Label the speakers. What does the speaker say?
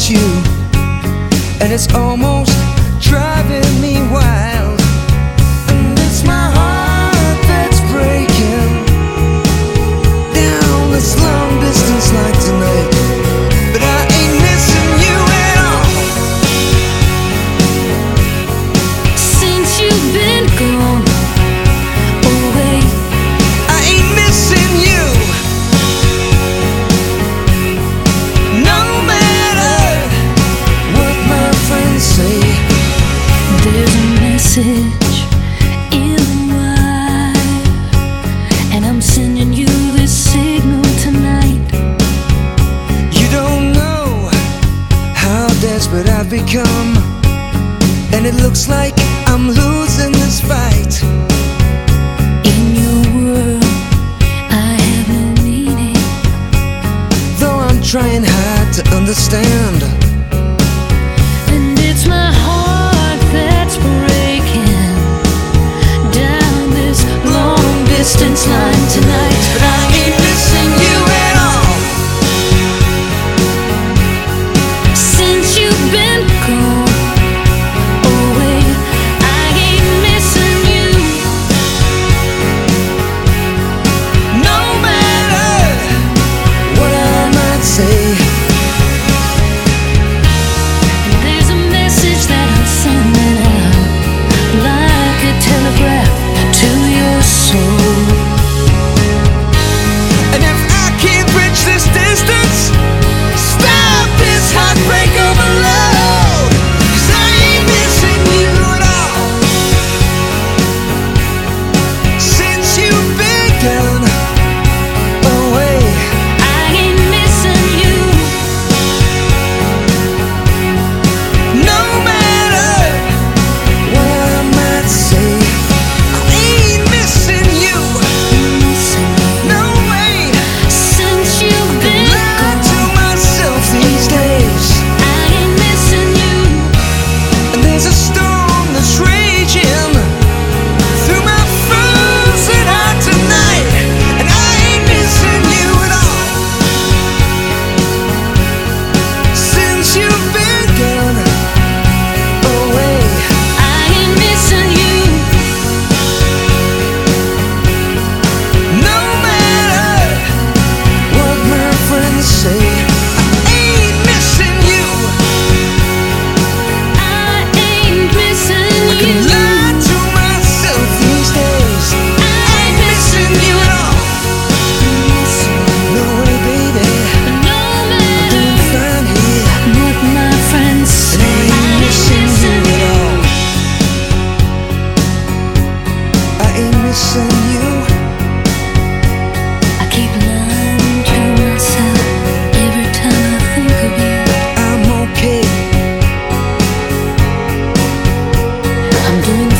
Speaker 1: without you, and it's almost driving me wild. And it's my heart that's breaking down this long distance like tonight. But I ain't missing you at all.
Speaker 2: Since you've been gone away,
Speaker 1: I ain't missing you. No matter what my friends say,
Speaker 2: there's a message in the wire, and I'm sending you this signal tonight.
Speaker 1: you don't know how desperate I've become, and it looks like I'm losing this fight.
Speaker 2: In your world, I have no meaning.
Speaker 1: Though I'm trying hard to understand,
Speaker 2: And it's my heart that's breaking down this long distance line tonight.
Speaker 1: but I ain't missing you at all.
Speaker 2: Since you've been gone away, I ain't missing you.
Speaker 1: No matter what I might say,
Speaker 2: And there's a message that I'm sending out, like a telegraph to your soul.
Speaker 1: and if I can't bridge this distance, stop this heartbreak overload. 'Cause I ain't missing you at all. Since you've been gone away,
Speaker 2: I ain't missing you.
Speaker 1: no matter what I might say, I ain't missing you. No way.
Speaker 2: Since you've been
Speaker 1: Lie to
Speaker 2: gone,
Speaker 1: myself these days.
Speaker 2: I ain't missing you.
Speaker 1: And there's a storm that's raging through my frozen heart tonight, and I ain't missing you at all. Since you've been gone away,
Speaker 2: I ain't missing you.
Speaker 1: no matter what my friends say, I ain't missing you.
Speaker 2: I ain't missing
Speaker 1: I can
Speaker 2: you.
Speaker 1: lie to myself these days. I ain't missing you at all. No way, baby.
Speaker 2: No
Speaker 1: I'm
Speaker 2: matter
Speaker 1: doing fine here.
Speaker 2: what my friends
Speaker 1: And
Speaker 2: say,
Speaker 1: I ain't missing you at all. I ain't missing you.
Speaker 2: I keep lying to myself every time I think of you.
Speaker 1: I'm okay.
Speaker 2: I'm doing